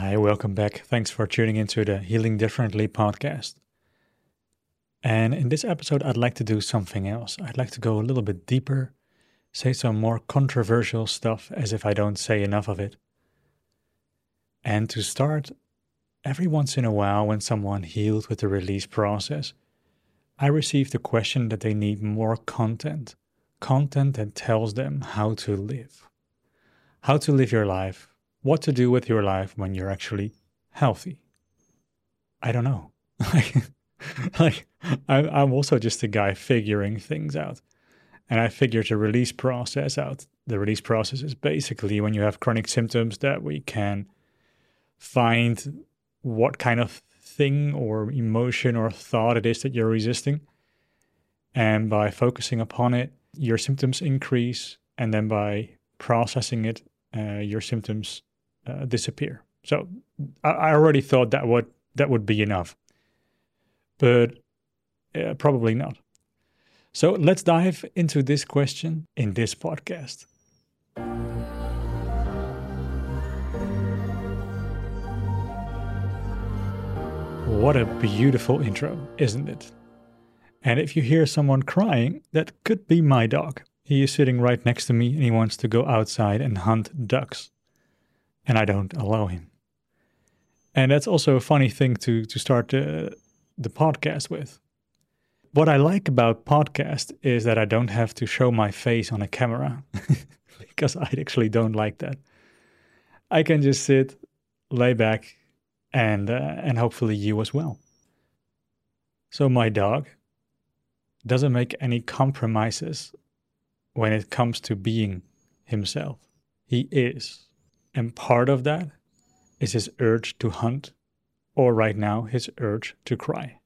Hi, welcome back. Thanks for tuning into the Healing Differently podcast. And in this episode, I'd like to do something else. I'd like to go a little bit deeper, say some more controversial stuff as if I don't say enough of it. And to start, every once in a while, when someone healed with the release process, I receive the question that they need more content that tells them how to live your life, what to do with your life when you're actually healthy. I don't know. I'm also just a guy figuring things out. And I figured the release process out. The release process is basically when you have chronic symptoms that we can find what kind of thing or emotion or thought it is that you're resisting. And by focusing upon it, your symptoms increase. And then by processing it, your symptoms disappear. So I already thought that would be enough. But probably not. So let's dive into this question in this podcast. What a beautiful intro, isn't it? And if you hear someone crying, that could be my dog. He is sitting right next to me and he wants to go outside and hunt ducks. And I don't allow him. And that's also a funny thing to start the podcast with. What I like about podcast is that I don't have to show my face on a camera because I actually don't like that. I can just sit, lay back, and hopefully you as well. So my dog doesn't make any compromises when it comes to being himself. He is. And part of that is his urge to hunt, or right now, his urge to cry.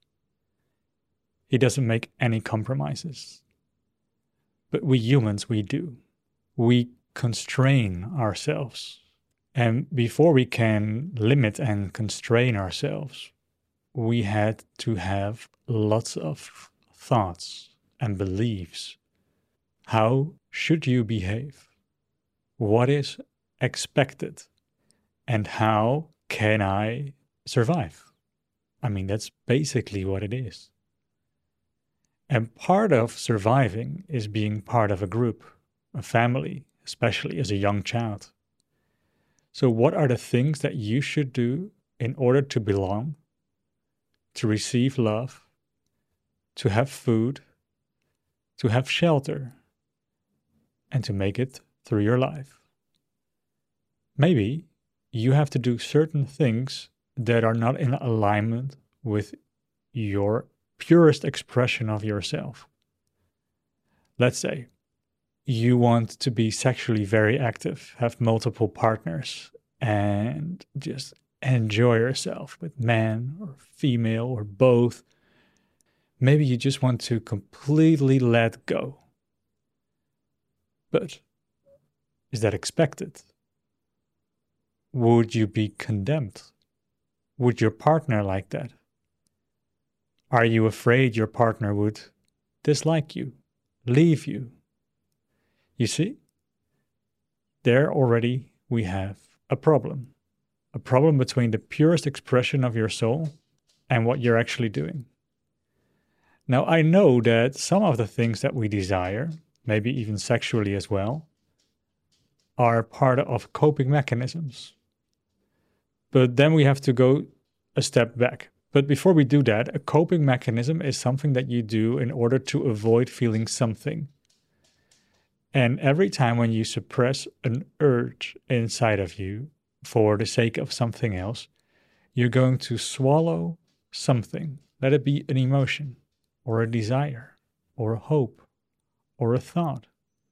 He doesn't make any compromises. But we humans, we do. We constrain ourselves. And before we can limit and constrain ourselves, we had to have lots of thoughts and beliefs. How should you behave? What is expected? And how can I survive? I mean, that's basically what it is. And part of surviving is being part of a group, a family, especially as a young child. So what are the things that you should do in order to belong, to receive love, to have food, to have shelter, and to make it through your life? Maybe you have to do certain things that are not in alignment with your purest expression of yourself. Let's say you want to be sexually very active, have multiple partners, and just enjoy yourself with man or female or both. Maybe you just want to completely let go. But is that expected? Would you be condemned? Would your partner like that? Are you afraid your partner would dislike you, leave you? You see, there already we have a problem between the purest expression of your soul and what you're actually doing. Now, I know that some of the things that we desire, maybe even sexually as well, are part of coping mechanisms. But then we have to go a step back. But before we do that, a coping mechanism is something that you do in order to avoid feeling something. And every time when you suppress an urge inside of you for the sake of something else, you're going to swallow something. Let it be an emotion, or a desire, or a hope, or a thought.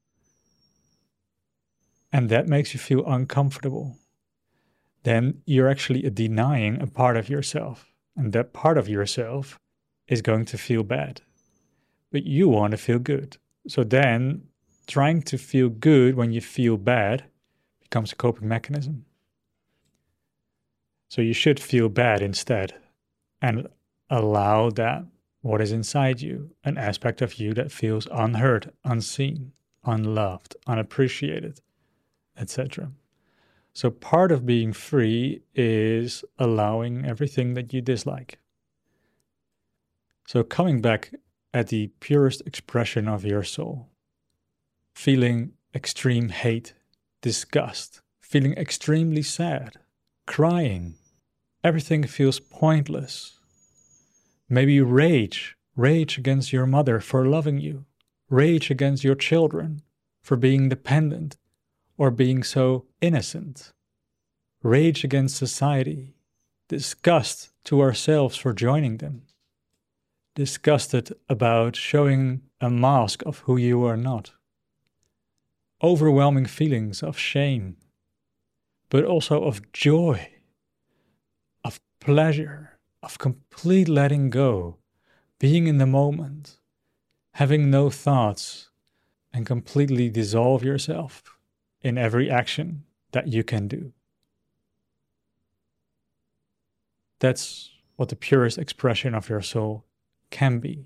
And that makes you feel uncomfortable. Then you're actually denying a part of yourself. And that part of yourself is going to feel bad. But you want to feel good. So then trying to feel good when you feel bad becomes a coping mechanism. So you should feel bad instead and allow that what is inside you, an aspect of you that feels unheard, unseen, unloved, unappreciated, etc. So part of being free is allowing everything that you dislike. So coming back at the purest expression of your soul, feeling extreme hate, disgust, feeling extremely sad, crying, everything feels pointless. Maybe rage against your mother for loving you, rage against your children for being dependent or being so innocent, rage against society, disgust to ourselves for joining them, disgusted about showing a mask of who you are not, overwhelming feelings of shame, but also of joy, of pleasure, of complete letting go, being in the moment, having no thoughts, and completely dissolve yourself in every action that you can do. That's what the purest expression of your soul can be.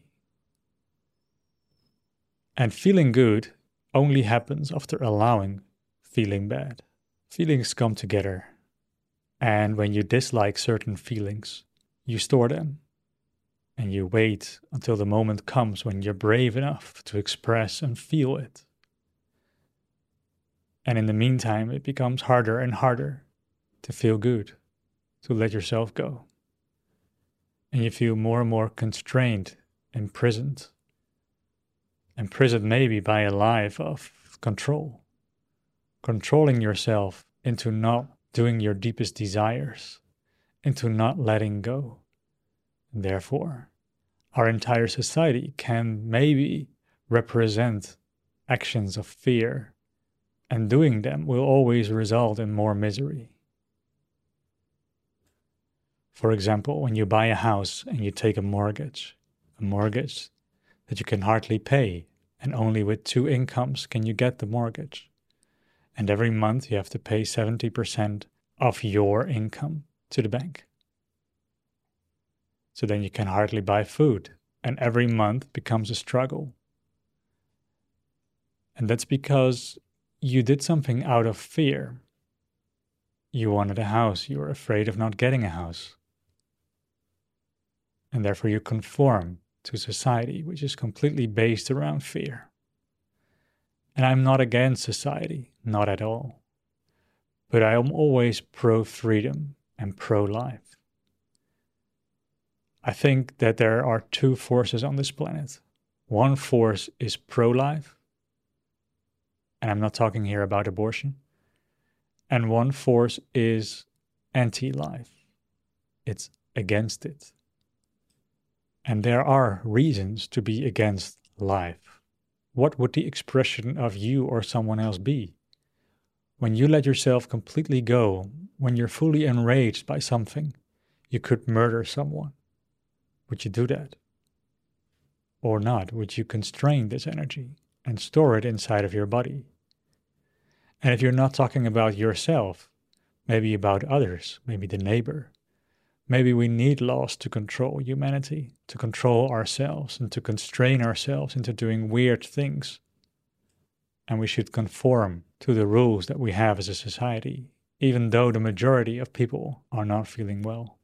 And feeling good only happens after allowing feeling bad. Feelings come together, and when you dislike certain feelings, you store them, and you wait until the moment comes when you're brave enough to express and feel it. And in the meantime, it becomes harder and harder to feel good, to let yourself go. And you feel more and more constrained, imprisoned maybe by a life of control, controlling yourself into not doing your deepest desires, into not letting go. And therefore, our entire society can maybe represent actions of fear, and doing them will always result in more misery. For example, when you buy a house and you take a mortgage that you can hardly pay, and only with 2 incomes can you get the mortgage. And every month you have to pay 70% of your income to the bank. So then you can hardly buy food, and every month becomes a struggle. And that's because you did something out of fear. You wanted a house, you were afraid of not getting a house. And therefore you conform to society, which is completely based around fear. And I'm not against society, not at all. But I am always pro-freedom and pro-life. I think that there are 2 forces on this planet. One force is pro-life, and I'm not talking here about abortion. And one force is anti-life. It's against it. And there are reasons to be against life. What would the expression of you or someone else be? When you let yourself completely go, when you're fully enraged by something, you could murder someone. Would you do that? Or not? Would you constrain this energy and store it inside of your body? And if you're not talking about yourself, maybe about others, maybe the neighbor, maybe we need laws to control humanity, to control ourselves, and to constrain ourselves into doing weird things. And we should conform to the rules that we have as a society, even though the majority of people are not feeling well.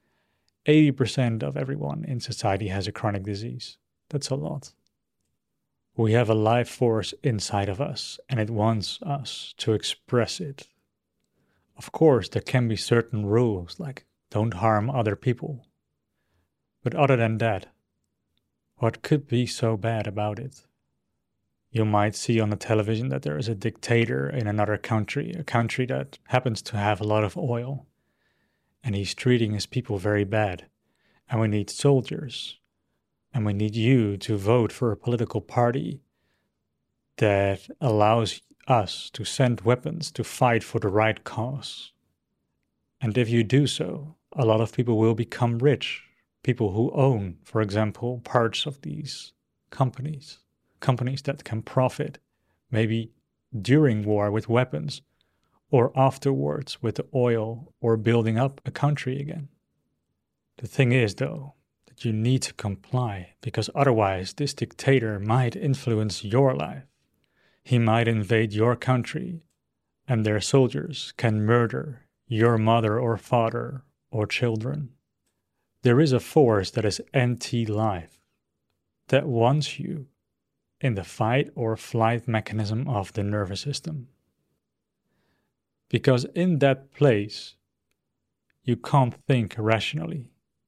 80% of everyone in society has a chronic disease. That's a lot. We have a life force inside of us, and it wants us to express it. Of course, there can be certain rules, like don't harm other people. But other than that, what could be so bad about it? You might see on the television that there is a dictator in another country, a country that happens to have a lot of oil, and he's treating his people very bad. And we need soldiers, and we need you to vote for a political party that allows us to send weapons to fight for the right cause. And if you do so, a lot of people will become rich. People who own, for example, parts of these companies that can profit, maybe during war with weapons, or afterwards with the oil, or building up a country again. The thing is, though, that you need to comply, because otherwise this dictator might influence your life. He might invade your country, and their soldiers can murder your mother or father or children. There is a force that is anti-life, that wants you in the fight or flight mechanism of the nervous system. Because in that place, you can't think rationally.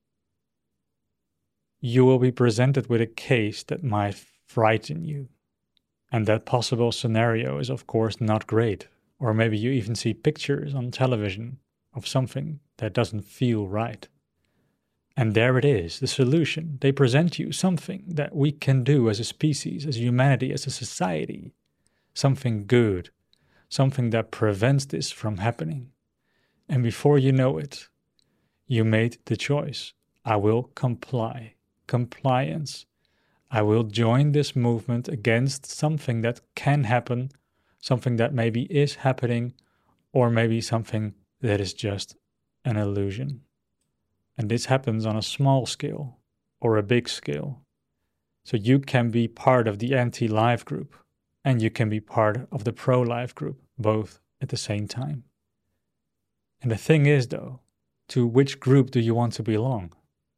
You will be presented with a case that might frighten you. And that possible scenario is, of course, not great. Or maybe you even see pictures on television of something that doesn't feel right. And there it is, the solution. They present you something that we can do as a species, as humanity, as a society. Something good. Something that prevents this from happening. And before you know it, you made the choice. I will comply. Compliance. I will join this movement against something that can happen, something that maybe is happening, or maybe something that is just an illusion. And this happens on a small scale or a big scale. So you can be part of the anti-life group and you can be part of the pro-life group, both at the same time. And the thing is, though, to which group do you want to belong?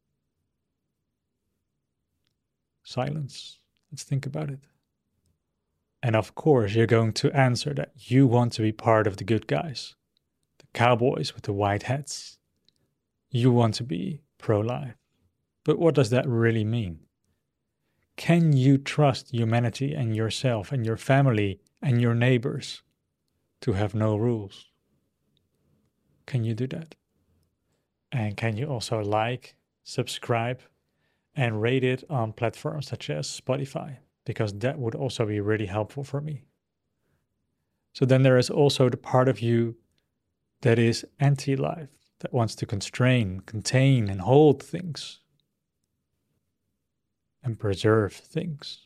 Silence. Let's think about it. And of course, you're going to answer that you want to be part of the good guys, the cowboys with the white hats. You want to be pro-life. But what does that really mean? Can you trust humanity and yourself and your family and your neighbors to have no rules? Can you do that? And can you also like, subscribe, and rate it on platforms such as Spotify? Because that would also be really helpful for me. So then there is also the part of you that is anti-life, that wants to constrain, contain, and hold things, and preserve things.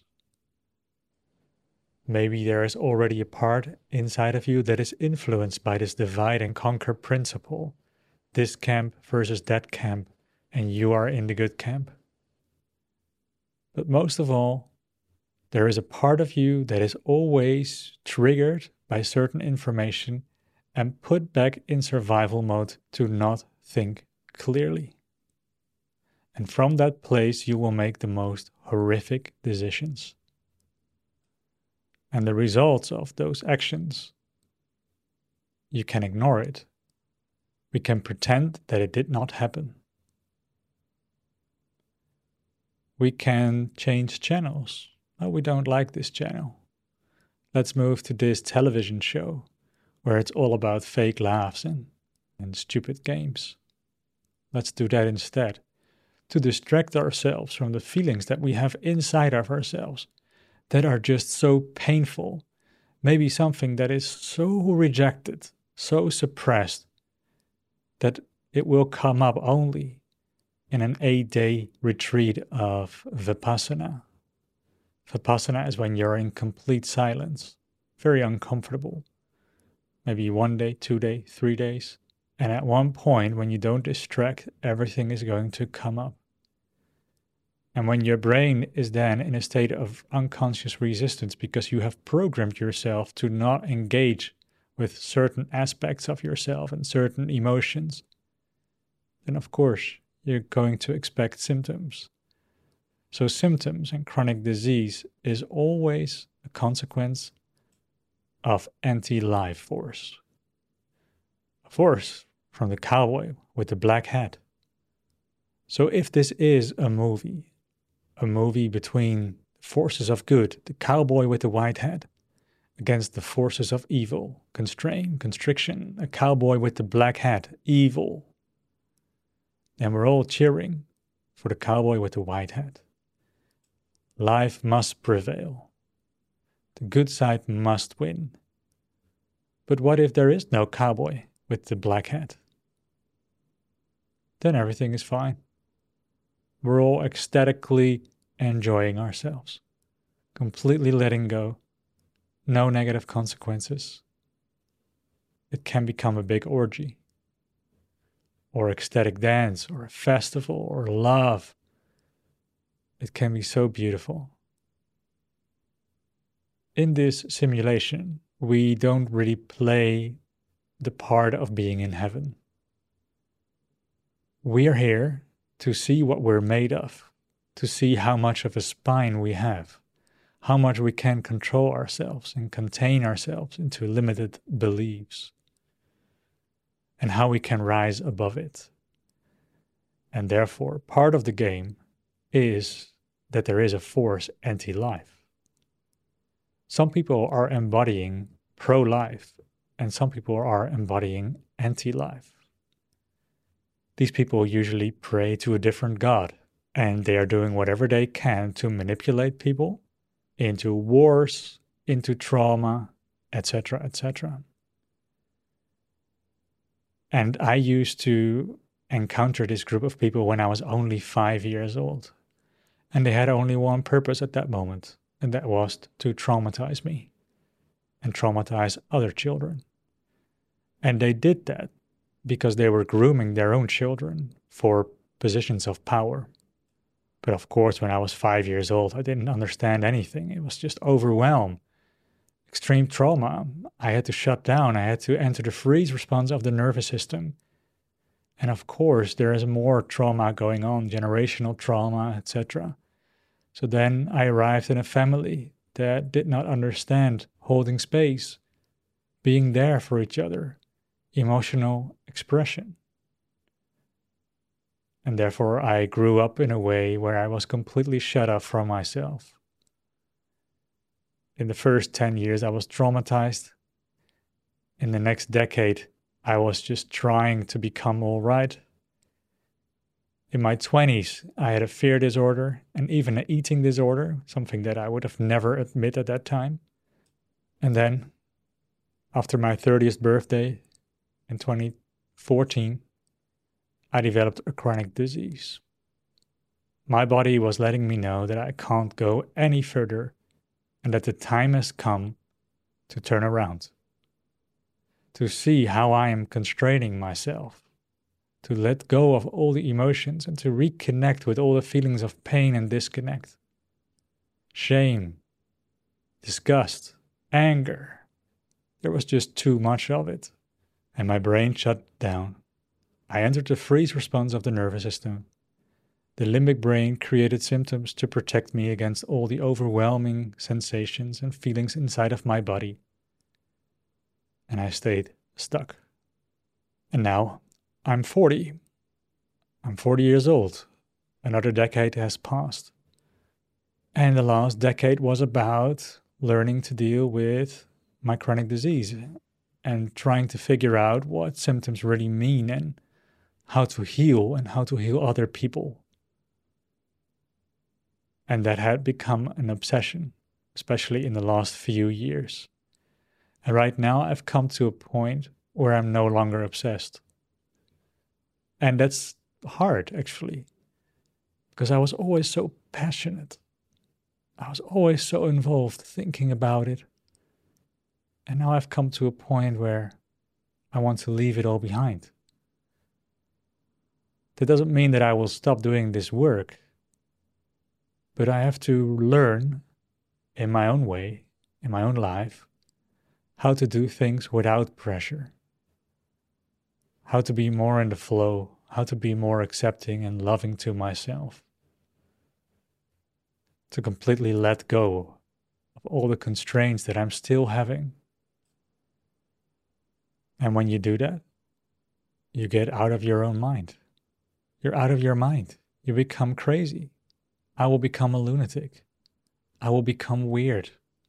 Maybe there is already a part inside of you that is influenced by this divide and conquer principle, this camp versus that camp, and you are in the good camp. But most of all, there is a part of you that is always triggered by certain information and put back in survival mode to not think clearly. And from that place, you will make the most horrific decisions. And the results of those actions, you can ignore it. We can pretend that it did not happen. We can change channels. Oh, we don't like this channel. Let's move to this television show where it's all about fake laughs and stupid games. Let's do that instead, to distract ourselves from the feelings that we have inside of ourselves that are just so painful. Maybe something that is so rejected, so suppressed, that it will come up only in an 8-day retreat of Vipassana. Vipassana is when you're in complete silence, very uncomfortable. Maybe 1 day, 2 days, 3 days. And at one point, when you don't distract, everything is going to come up. And when your brain is then in a state of unconscious resistance because you have programmed yourself to not engage with certain aspects of yourself and certain emotions, then of course you're going to expect symptoms. So symptoms and chronic disease is always a consequence of anti-life force. A force from the cowboy with the black hat. So if this is a movie between forces of good, the cowboy with the white hat, against the forces of evil, constraint, constriction, a cowboy with the black hat, evil, and we're all cheering for the cowboy with the white hat. Life must prevail. The good side must win. But what if there is no cowboy with the black hat? Then everything is fine. We're all ecstatically enjoying ourselves, completely letting go, no negative consequences. It can become a big orgy, or ecstatic dance, or a festival, or love. It can be so beautiful. In this simulation, we don't really play the part of being in heaven. We are here to see what we're made of, to see how much of a spine we have, how much we can control ourselves and contain ourselves into limited beliefs, and how we can rise above it. And therefore, part of the game is that there is a force anti-life. Some people are embodying pro-life, and some people are embodying anti-life. These people usually pray to a different god, and they are doing whatever they can to manipulate people into wars, into trauma, etc., etc. And I used to encounter this group of people when I was only 5 years old. And they had only one purpose at that moment, and that was to traumatize me and traumatize other children. And they did that because they were grooming their own children for positions of power. But of course, when I was 5 years old, I didn't understand anything. It was just overwhelm, extreme trauma. I had to shut down. I had to enter the freeze response of the nervous system. And of course, there is more trauma going on, generational trauma, etc. So then I arrived in a family that did not understand holding space, being there for each other, emotional expression. And therefore, I grew up in a way where I was completely shut off from myself. In the first 10 years, I was traumatized. In the next decade, I was just trying to become all right. In my 20s, I had a fear disorder and even an eating disorder, something that I would have never admit at that time. And then, after my 30th birthday in 2014, I developed a chronic disease. My body was letting me know that I can't go any further and that the time has come to turn around, to see how I am constraining myself, to let go of all the emotions and to reconnect with all the feelings of pain and disconnect, shame, disgust, anger. There was just too much of it, and my brain shut down. I entered the freeze response of the nervous system. The limbic brain created symptoms to protect me against all the overwhelming sensations and feelings inside of my body. And I stayed stuck. And now I'm 40. I'm 40 years old. Another decade has passed. And the last decade was about learning to deal with my chronic disease and trying to figure out what symptoms really mean and how to heal and how to heal other people. And that had become an obsession, especially in the last few years. And right now I've come to a point where I'm no longer obsessed. And that's hard, actually, because I was always so passionate. I was always so involved thinking about it. And now I've come to a point where I want to leave it all behind. That doesn't mean that I will stop doing this work, but I have to learn in my own way, in my own life, how to do things without pressure, how to be more in the flow, how to be more accepting and loving to myself, to completely let go of all the constraints that I'm still having. And when you do that, you get out of your own mind. You're out of your mind. You become crazy. I will become a lunatic. I will become weird.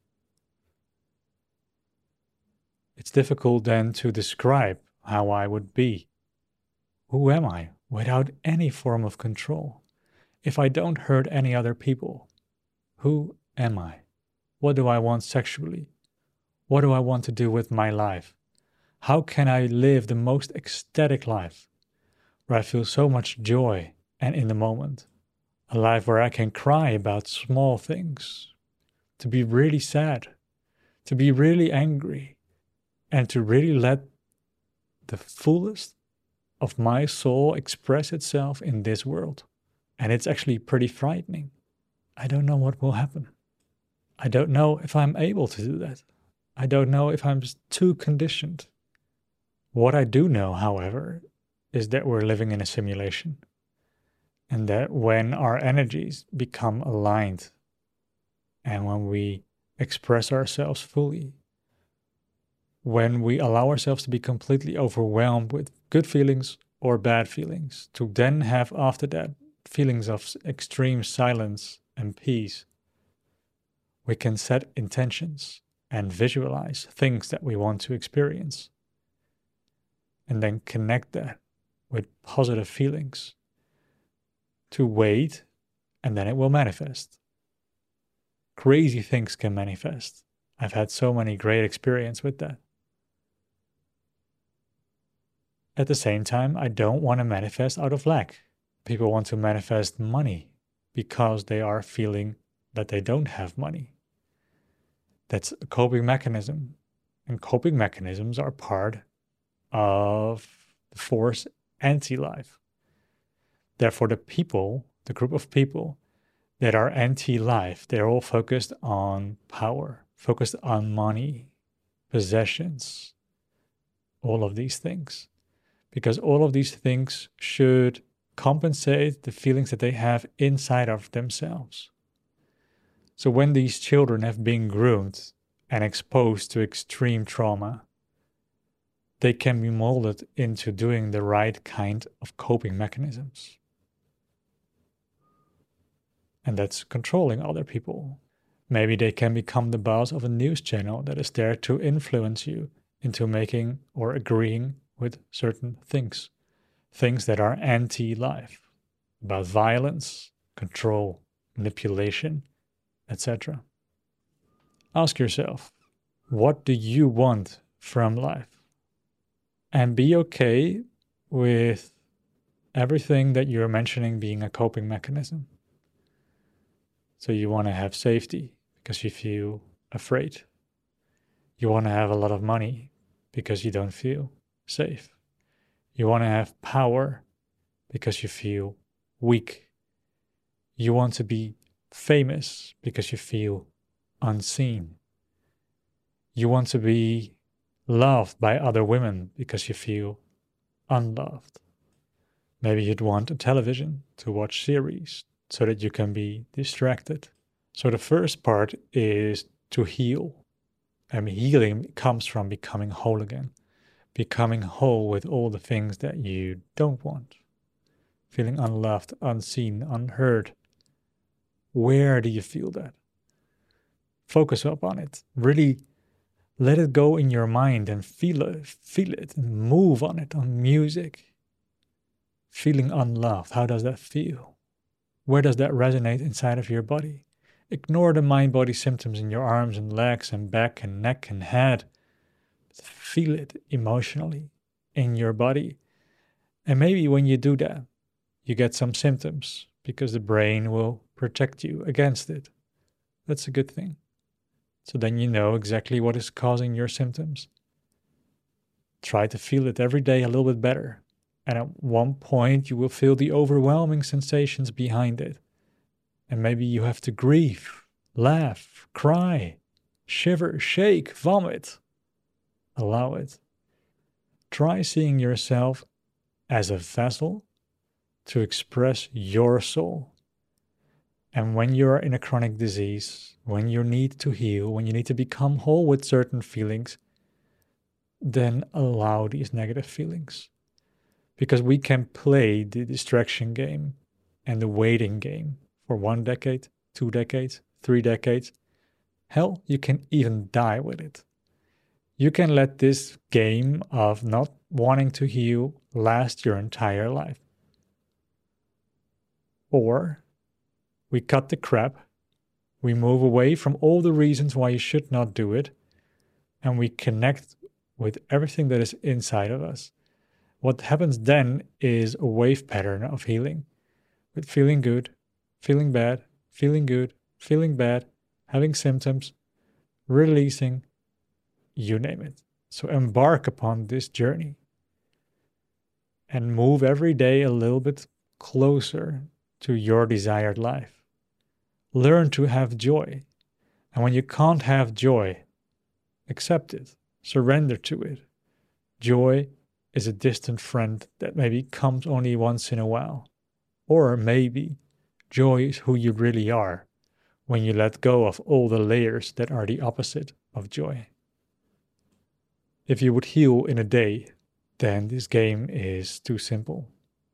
It's difficult then to describe how I would be. Who am I without any form of control? If I don't hurt any other people, who am I? What do I want sexually? What do I want to do with my life? How can I live the most ecstatic life, where I feel so much joy and in the moment? A life where I can cry about small things, to be really sad, to be really angry, and to really let the fullest of my soul express itself in this world. And it's actually pretty frightening. I don't know what will happen. I don't know if I'm able to do that. I don't know if I'm just too conditioned. What I do know, however, is that we're living in a simulation, and that when our energies become aligned and when we express ourselves fully, when we allow ourselves to be completely overwhelmed with good feelings or bad feelings, to then have after that feelings of extreme silence and peace, we can set intentions and visualize things that we want to experience, and then connect that with positive feelings to wait, and then it will manifest. Crazy things can manifest. I've had so many great experience with that. At the same time, I don't want to manifest out of lack. People want to manifest money because they are feeling that they don't have money. That's a coping mechanism. And coping mechanisms are part of the force anti-life. Therefore, the group of people that are anti-life, they're all focused on power, focused on money, possessions, all of these things. Because all of these things should compensate the feelings that they have inside of themselves. So when these children have been groomed and exposed to extreme trauma, they can be molded into doing the right kind of coping mechanisms. And that's controlling other people. Maybe they can become the boss of a news channel that is there to influence you into making or agreeing with certain things. Things that are anti-life, about violence, control, manipulation, etc. Ask yourself, what do you want from life? And be okay with everything that you're mentioning being a coping mechanism. So you want to have safety because you feel afraid. You want to have a lot of money because you don't feel safe. You want to have power because you feel weak. You want to be famous because you feel unseen. You want to be loved by other women because you feel unloved. Maybe you'd want a television to watch series so that you can be distracted. So the first part is to heal. And healing comes from becoming whole again. Becoming whole with all the things that you don't want. Feeling unloved, unseen, unheard. Where do you feel that? Focus up on it. Really let it go in your mind and feel it and move on it, on music. Feeling unloved, how does that feel? Where does that resonate inside of your body? Ignore the mind-body symptoms in your arms and legs and back and neck and head. Feel it emotionally in your body. And maybe when you do that, you get some symptoms because the brain will protect you against it. That's a good thing. So then you know exactly what is causing your symptoms. Try to feel it every day a little bit better. And at one point, you will feel the overwhelming sensations behind it. And maybe you have to grieve, laugh, cry, shiver, shake, vomit. Allow it. Try seeing yourself as a vessel to express your soul. And when you're in a chronic disease, when you need to heal, when you need to become whole with certain feelings, then allow these negative feelings. Because we can play the distraction game and the waiting game for 1 decade, 2 decades, 3 decades. Hell, you can even die with it. You can let this game of not wanting to heal last your entire life. Or we cut the crap, we move away from all the reasons why you should not do it, and we connect with everything that is inside of us. What happens then is a wave pattern of healing, with feeling good, feeling bad, feeling good, feeling bad, having symptoms, releasing, you name it. So embark upon this journey and move every day a little bit closer to your desired life. Learn to have joy. And when you can't have joy, Accept it. Surrender to it. Joy is a distant friend that maybe comes only once in a while. Or maybe joy is who you really are when you let go of all the layers that are the opposite of joy. If you would heal in a day, then this game is too simple.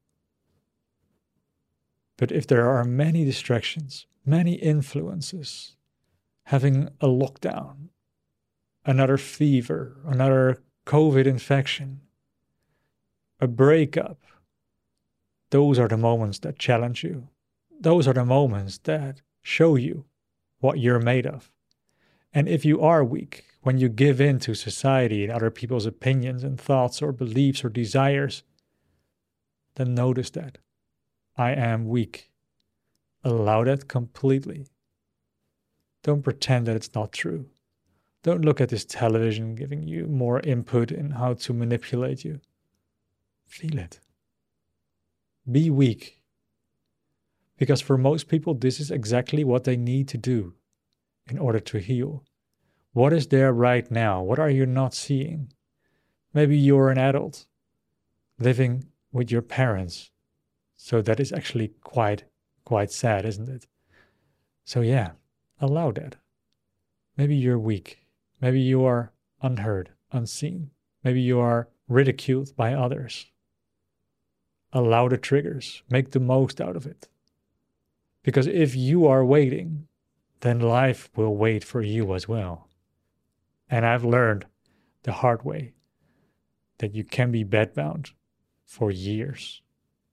But if there are many distractions, many influences, having a lockdown, another fever, another COVID infection, a breakup, those are the moments that challenge you. Those are the moments that show you what you're made of. And if you are weak, when you give in to society and other people's opinions and thoughts or beliefs or desires, then notice that. I am weak. Allow that completely. Don't pretend that it's not true. Don't look at this television giving you more input in how to manipulate you. Feel it. Be weak. Because for most people, this is exactly what they need to do in order to heal. What is there right now? What are you not seeing? Maybe you're an adult living with your parents. So that is actually quite sad, isn't it? So yeah, allow that. Maybe you're weak. Maybe you are unheard, unseen. Maybe you are ridiculed by others. Allow the triggers. Make the most out of it. Because if you are waiting, then life will wait for you as well. And I've learned the hard way that you can be bedbound for years.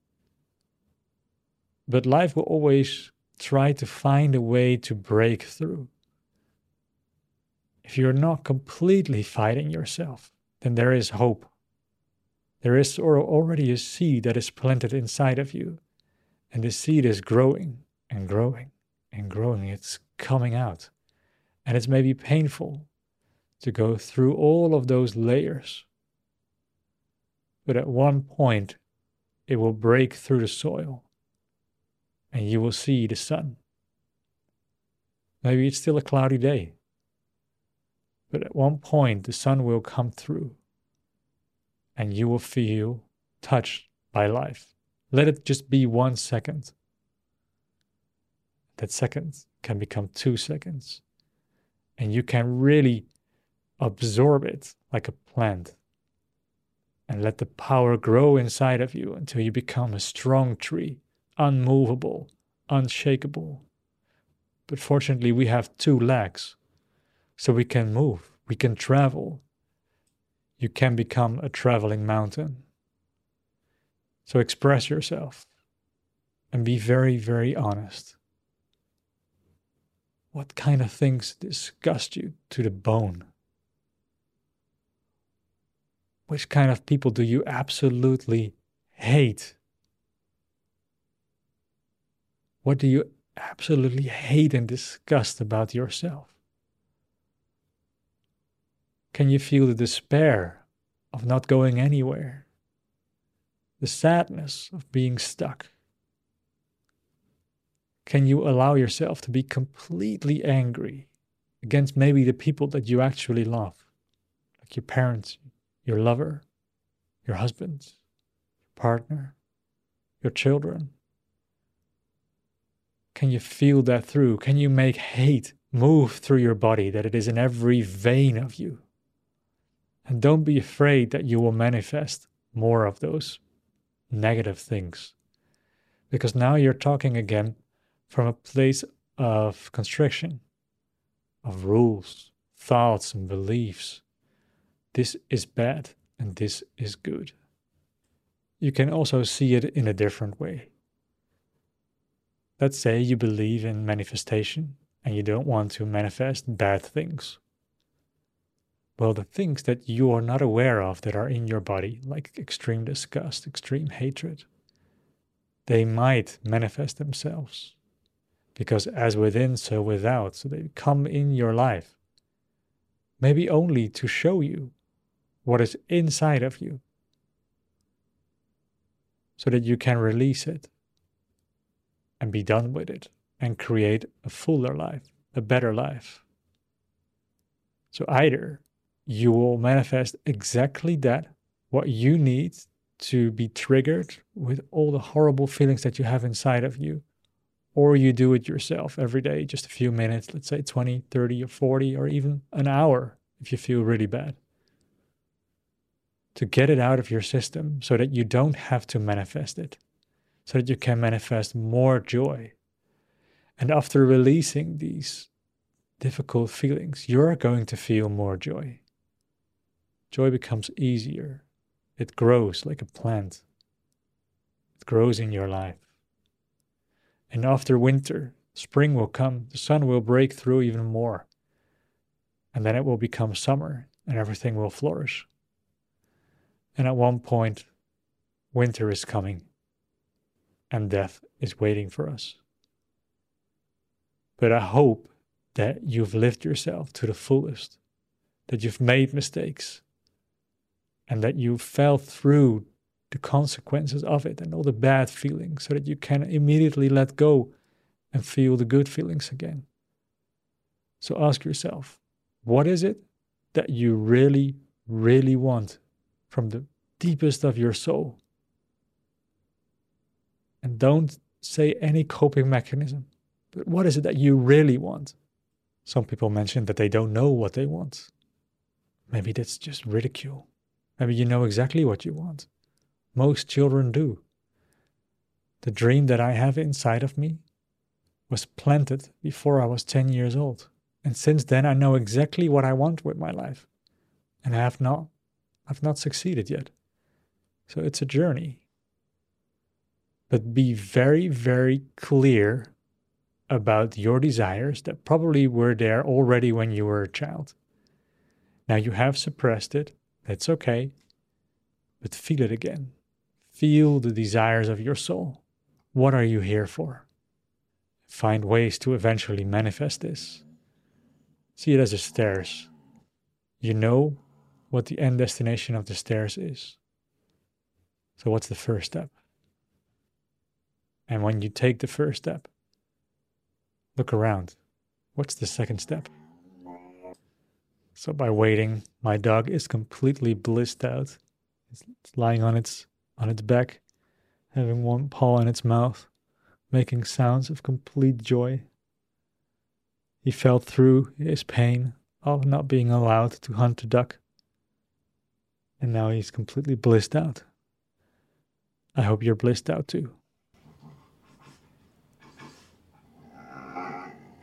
But life will always try to find a way to break through. If you're not completely fighting yourself, then there is hope. There is already a seed that is planted inside of you. And the seed is growing and growing and growing. It's coming out. And it's maybe painful to go through all of those layers. But at one point, it will break through the soil. And you will see the sun. Maybe it's still a cloudy day. But at one point, the sun will come through. And you will feel touched by life. Let it just be 1 second. That second can become 2 seconds. And you can really absorb it like a plant. And let the power grow inside of you until you become a strong tree. Unmovable, unshakable. But fortunately, we have 2 legs, so we can move, we can travel. You can become a traveling mountain. So express yourself and be very, very honest. What kind of things disgust you to the bone? Which kind of people do you absolutely hate? What do you absolutely hate and disgust about yourself? Can you feel the despair of not going anywhere? The sadness of being stuck? Can you allow yourself to be completely angry against maybe the people that you actually love? Like your parents, your lover, your husband, your partner, your children? Can you feel that through? Can you make hate move through your body, that it is in every vein of you? And don't be afraid that you will manifest more of those negative things. Because now you're talking again from a place of constriction, of rules, thoughts, and beliefs. This is bad and this is good. You can also see it in a different way. Let's say you believe in manifestation and you don't want to manifest bad things. Well, the things that you are not aware of that are in your body, like extreme disgust, extreme hatred, they might manifest themselves. Because as within, so without. So they come in your life. Maybe only to show you what is inside of you. So that you can release it. And be done with it. And create a fuller life. A better life. So either you will manifest exactly that, what you need to be triggered with all the horrible feelings that you have inside of you. Or you do it yourself every day, just a few minutes, let's say 20, 30, or 40, or even an hour if you feel really bad. To get it out of your system so that you don't have to manifest it, so that you can manifest more joy. And after releasing these difficult feelings, you're going to feel more joy. Joy becomes easier. It grows like a plant. It grows in your life. And after winter, spring will come, the sun will break through even more. And then it will become summer and everything will flourish. And at one point, winter is coming and death is waiting for us. But I hope that you've lived yourself to the fullest, that you've made mistakes, and that you fell through the consequences of it and all the bad feelings so that you can immediately let go and feel the good feelings again. So ask yourself, what is it that you really, really want from the deepest of your soul? And don't say any coping mechanism, but what is it that you really want? Some people mention that they don't know what they want. Maybe that's just ridicule. Maybe you know exactly what you want. Most children do. The dream that I have inside of me was planted before I was 10 years old. And since then, I know exactly what I want with my life. And I've not succeeded yet. So it's a journey. But be very, very clear about your desires that probably were there already when you were a child. Now you have suppressed it. That's okay. But feel it again. Feel the desires of your soul. What are you here for? Find ways to eventually manifest this. See it as a stairs. You know what the end destination of the stairs is. So what's the first step? And when you take the first step, look around. What's the second step? So by waiting, my dog is completely blissed out. It's lying on its back, having one paw in its mouth, making sounds of complete joy. He felt through his pain of not being allowed to hunt the duck. And now he's completely blissed out. I hope you're blissed out too.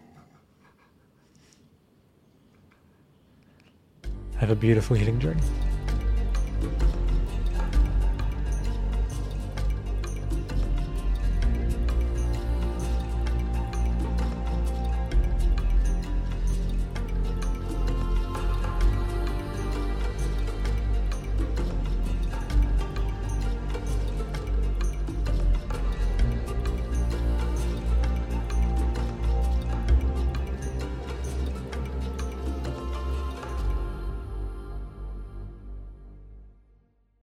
Have a beautiful healing journey.